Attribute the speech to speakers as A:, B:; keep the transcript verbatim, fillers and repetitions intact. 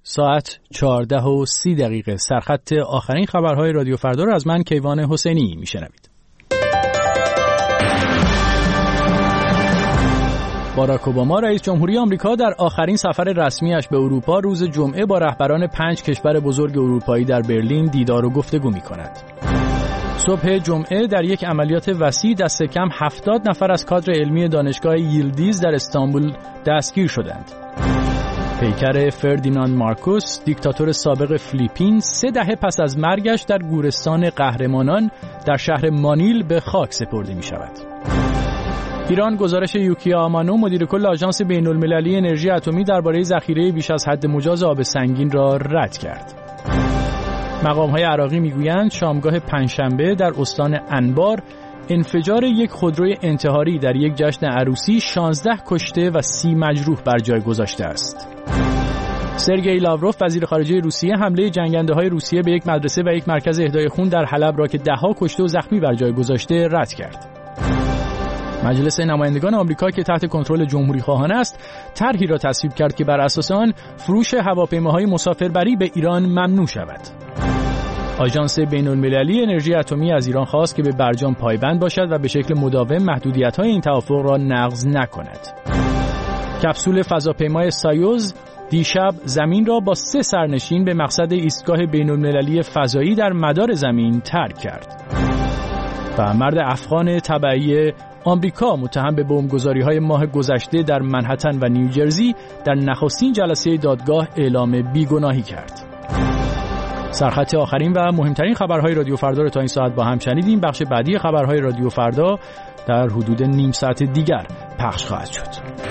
A: ساعت چهارده و سی دقیقه. سرخط آخرین خبرهای رادیو فردا رو از من کیوان حسینی میشنوید. باراک اوباما رئیس جمهوری آمریکا در آخرین سفر رسمیش به اروپا روز جمعه با رهبران پنج کشور بزرگ اروپایی در برلین دیدار و گفتگو می‌کند. صبح جمعه در یک عملیات وسیع دست کم هفتاد نفر از کادر علمی دانشگاه ییلدیز در استانبول دستگیر شدند. پیکر فردیناند مارکوس، دیکتاتور سابق فیلیپین، سه دهه پس از مرگش در گورستان قهرمانان در شهر مانیل به خاک سپرده می شود. ایران گزارش یوکیا آمانو، مدیر کل آژانس بین‌المللی انرژی اتمی، درباره ذخیره بیش از حد مجاز آب سنگین را رد کرد. مقام‌های عراقی می‌گویند شامگاه پنجشنبه در استان انبار انفجار یک خودروی انتحاری در یک جشن عروسی شانزده کشته و سی مجروح بر جای گذاشته است. سرگئی لاوروف، وزیر خارجه روسیه، حمله جنگنده‌های روسیه به یک مدرسه و یک مرکز اهدای خون در حلب را که ده‌ها کشته و زخمی بر جای گذاشته رد کرد. مجلس نمایندگان آمریکا که تحت کنترل جمهوری خواهان است، طرحی را تصویب کرد که بر اساس آن فروش هواپیماهای مسافربری به ایران ممنوع شود. آژانس بین‌المللی انرژی اتمی از ایران خواست که به برجام پایبند باشد و به شکل مداوم محدودیت‌های این توافق را نقض نکند. کپسول فضاپیمای سایوز دیشب زمین را با سه سرنشین به مقصد ایستگاه بین‌المللی فضایی در مدار زمین ترک کرد. و مرد افغان تبعی آمریکا متهم به بمبگذاری‌های ماه گذشته در منهتن و نیوجرسی در نخستین جلسه دادگاه اعلام بیگناهی کرد. سرخط آخرین و مهمترین خبرهای رادیو فردا رو تا این ساعت با هم شنیدیم. بخش بعدی خبرهای رادیو فردا در حدود نیم ساعت دیگر پخش خواهد شد.